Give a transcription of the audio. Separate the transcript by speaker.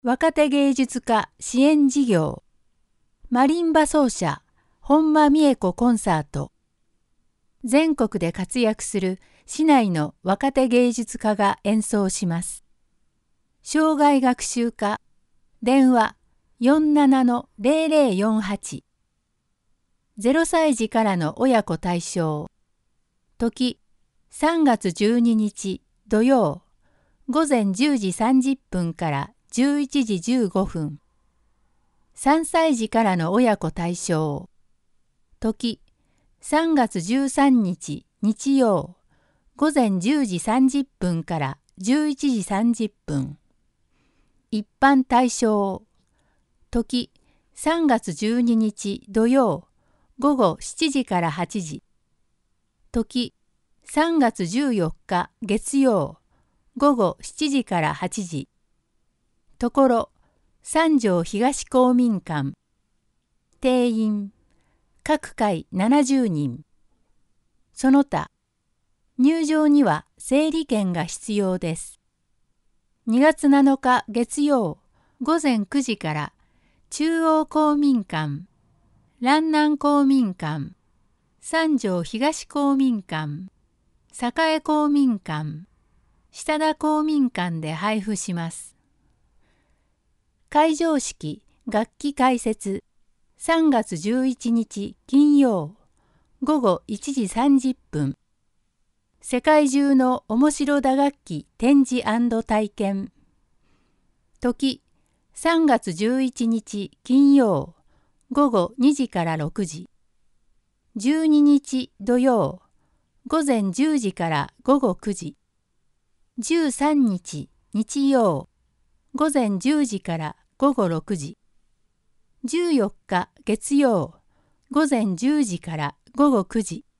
Speaker 1: 若手芸術家支援事業マリンバ奏者本間美恵子コンサート。全国で活躍する市内の若手芸術家が演奏します。生涯学習課電話 47-0048 0歳児からの親子対象。時3月12日土曜午前10時30分から11時15分。3歳児からの親子対象。時3月13日日曜午前10時30分から11時30分。一般対象。時3月12日土曜午後7時から8時。時3月14日月曜午後7時から8時。ところ三条東公民館。定員各回70人。その他入場には整理券が必要です。2月7日月曜午前9時から中央公民館、蘭南公民館、三条東公民館、栄公民館、下田公民館で配布します。開場式楽器解説3月11日金曜午後1時30分。世界中の面白打楽器展示&体験。時3月11日金曜午後2時から6時。12日土曜午前10時から午後9時。13日日曜午前10時から午後6時。14日月曜午前10時から午後9時。